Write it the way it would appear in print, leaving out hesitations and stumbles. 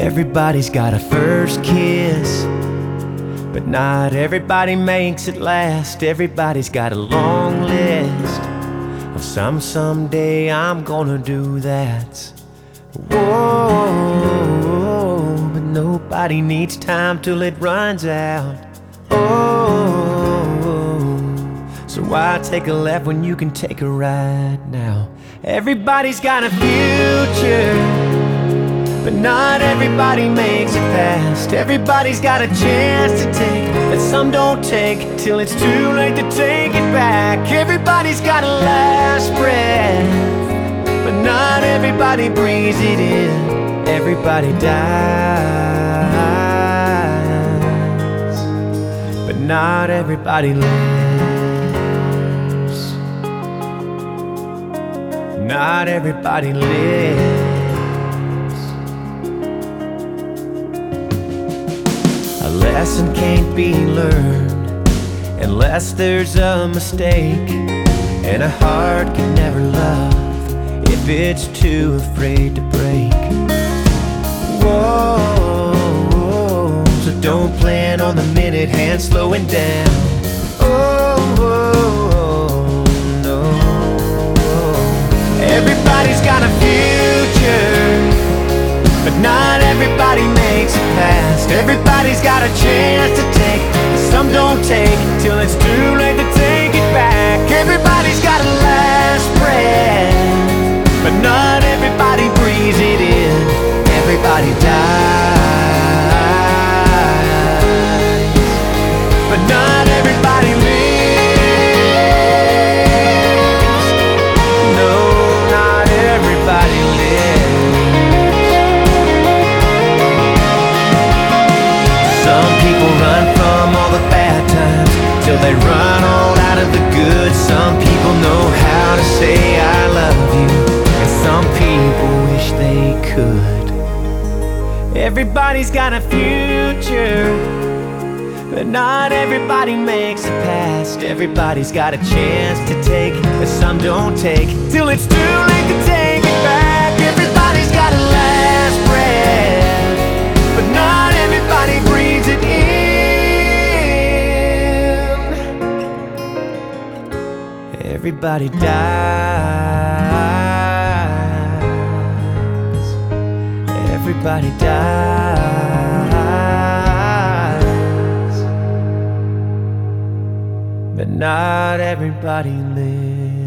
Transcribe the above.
Everybody's got a first kiss, but not everybody makes it last. Everybody's got a long list of someday I'm gonna do that. Whoa, but nobody needs time till it runs out. So why take a left when you can take a right now? Everybody's got a future, but not everybody makes it past. Everybody's got a chance to take that some don't take till it's too late to take it back. Everybody's got a last breath, but not everybody breathes it in. Everybody dies, but not everybody lives. Not everybody lives. A lesson can't be learned unless there's a mistake, and a heart can never love if it's too afraid to break. Whoa, so don't plan on the minute hand slowing down. Everybody's got a future, but not everybody makes it past. Everybody's got a chance to take, but some don't take till it's too late to take it back. Everybody's got a last breath, but not everybody breathes it in. Everybody dies, but not everybody lives. Till they run all out of the good. Some people know how to say I love you, and some people wish they could. Everybody's got a future, but not everybody makes it past. Everybody's got a chance to take, but some don't take till it's too late to take it back. Everybody's got a last breath, but not everybody breathes it in. Everybody dies. Everybody dies, but not everybody lives.